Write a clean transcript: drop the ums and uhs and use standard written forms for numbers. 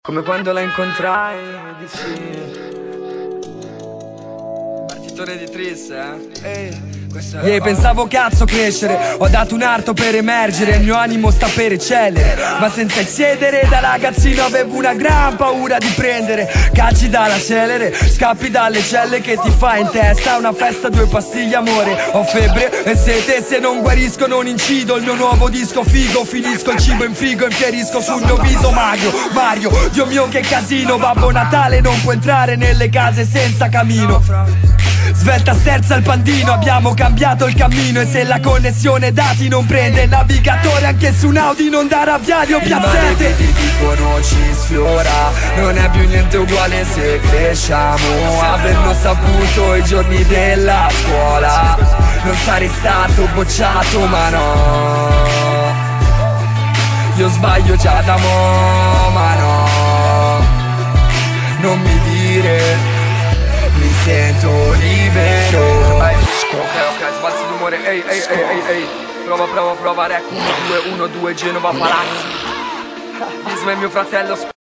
Come quando la incontrai e dissi partitore di Tris, pensavo cazzo crescere, ho dato un arto per emergere, il mio animo sta per eccellere, ma senza eccedere. Da ragazzino avevo una gran paura di prendere calci dalla celere, scappi dalle celle che ti fa in testa una festa, 2 pastiglie amore. Ho febbre e sete, se non guarisco non incido, il mio nuovo disco figo, finisco il cibo in frigo, infierisco sul mio viso magro. Mario, Dio mio che casino, Babbo Natale non può entrare nelle case senza camino. Svelta sterza il pandino, abbiamo cambiato il cammino, e se la connessione dati non prende il navigatore anche su un Audi non dà Viali o Piazzette. Ti dicono ci sfiora, non è più niente uguale se cresciamo. Averlo saputo i giorni della scuola, non sarei stato bocciato, ma no, io sbaglio già da mo', ma no, non mi dire mi sento libero. Ok, sbalzi d'umore, ehi. Prova, rec, 1, 2, Genova Palazzo. Isma è mio fratello.